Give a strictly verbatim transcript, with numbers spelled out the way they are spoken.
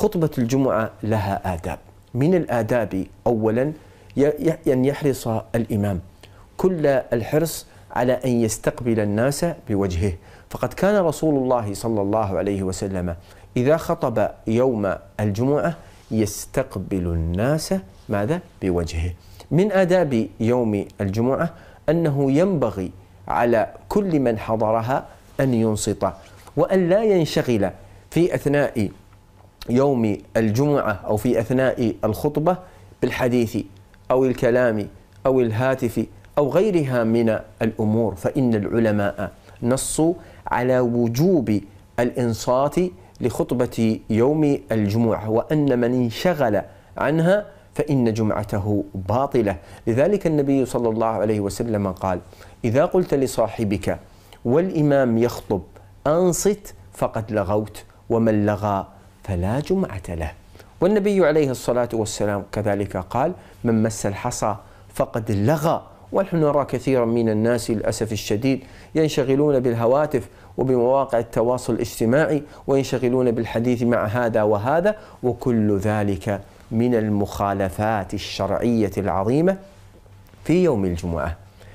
خطبة الجمعة لها آداب. من الآداب أولا أن يحرص الإمام كل الحرص على أن يستقبل الناس بوجهه، فقد كان رسول الله صلى الله عليه وسلم إذا خطب يوم الجمعة يستقبل الناس ماذا؟ بوجهه. من آداب يوم الجمعة أنه ينبغي على كل من حضرها أن ينصت وأن لا ينشغل في أثناء يوم الجمعة أو في أثناء الخطبة بالحديث أو الكلام أو الهاتف أو غيرها من الأمور، فإن العلماء نصوا على وجوب الإنصات لخطبة يوم الجمعة، وأن من انشغل عنها فإن جمعته باطلة. لذلك النبي صلى الله عليه وسلم قال: إذا قلت لصاحبك والإمام يخطب أنصت فقد لغوت، ومن لغى فلا جمعة له. والنبي عليه الصلاة والسلام كذلك قال: من مس الحصى فقد لغى. ونحن نرى كثيرا من الناس للأسف الشديد ينشغلون بالهواتف وبمواقع التواصل الاجتماعي وينشغلون بالحديث مع هذا وهذا، وكل ذلك من المخالفات الشرعية العظيمة في يوم الجمعة.